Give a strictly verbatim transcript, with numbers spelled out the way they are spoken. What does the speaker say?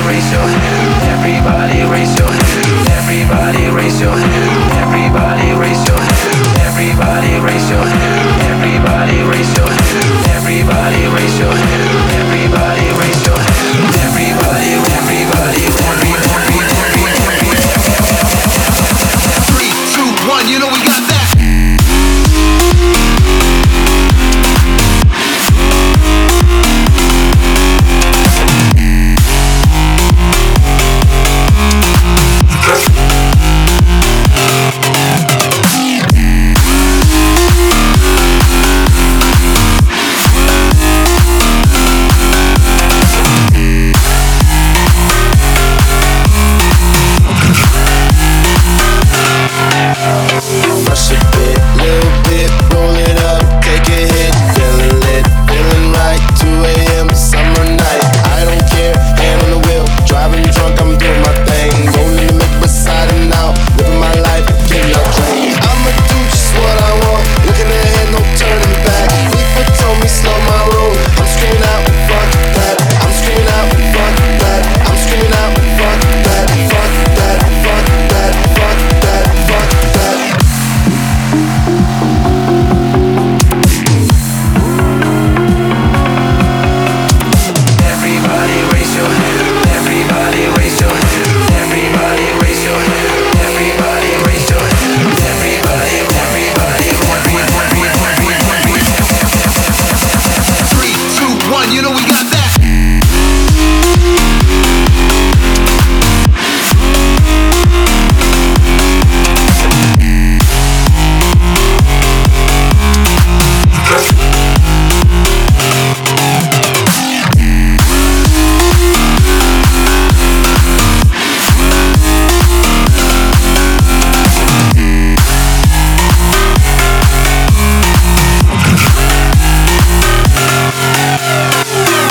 raise your hand. Everybody raise your hand. Everybody raise your hand. Everybody raise your hand. Everybody raise your hand. Everybody raise your hand. Everybody raise your hand.